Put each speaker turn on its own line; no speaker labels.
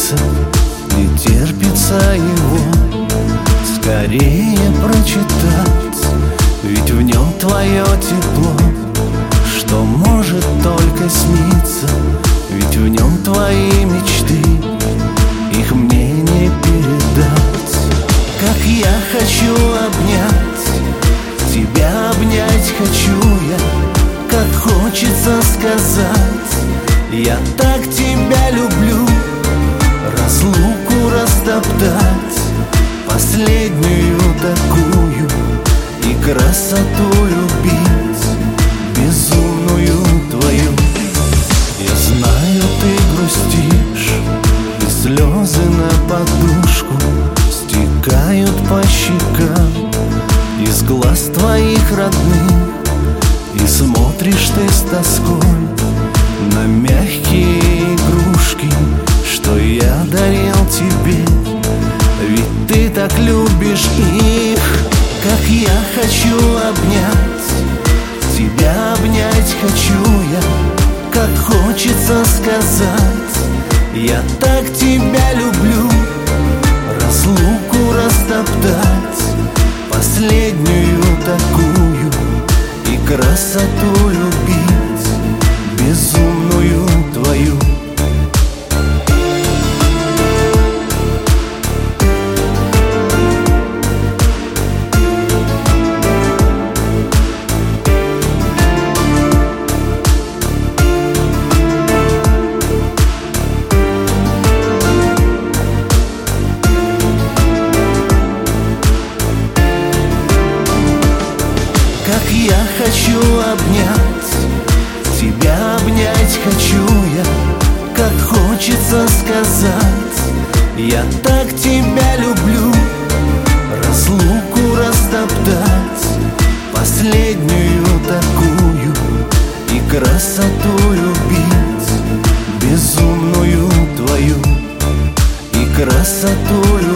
снится, не терпится его скорее прочитать. Ведь в нем твое тепло, что может только сниться. Ведь в нем твои мечты, их мне не передать. Как я хочу обнять, тебя обнять хочу я. Как хочется сказать, я так тебя люблю. Разлуку растоптать, последнюю такую, и красоту любить, безумную твою. Я знаю, ты грустишь, и слезы на подушку стекают по щекам из глаз твоих родных. И смотришь ты с тоской на мягкие игрушки, что я дарил тебе. Ведь ты так любишь их. Как я хочу обнять, тебя обнять хочу я. Как хочется сказать, я так тебя люблю. Разлуку растоптать, последнюю такую, и красоту любить, безумную твою. Как я хочу обнять, тебя обнять хочу я. Как хочется сказать, я так тебя люблю. Разлуку растоптать, последнюю такую, и красоту любить, безумную твою, и красоту любить.